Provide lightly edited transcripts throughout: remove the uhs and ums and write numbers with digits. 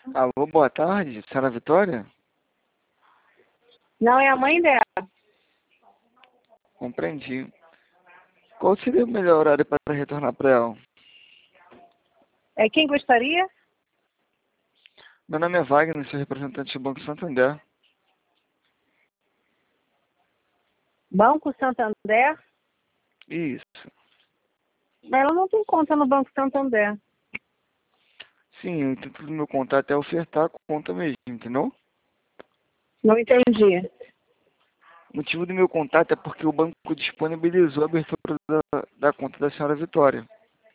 Alô, boa tarde, senhora Vitória? Não, é a mãe dela. Compreendi. Qual seria o melhor horário para retornar para ela? É quem gostaria? Meu nome é Wagner, sou representante do Banco Santander. Banco Santander? Isso. Ela não tem conta no Banco Santander. Sim, o intuito do meu contato é ofertar a conta mesmo, entendeu? Não entendi. O motivo do meu contato é porque o banco disponibilizou a abertura da conta da senhora Vitória.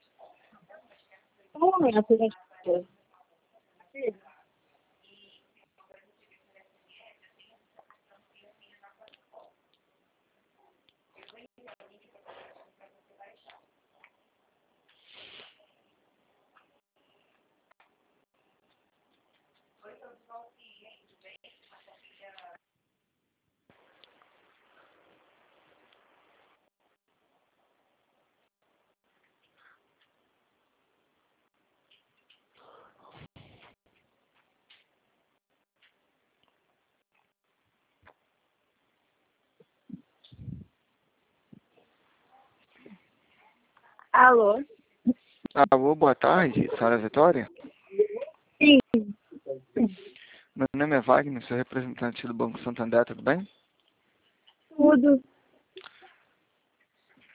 Um momento, gente. Alô? Alô, boa tarde, senhora Vitória? Sim, Meu nome é Wagner, sou representante do Banco Santander, tudo bem? tudo.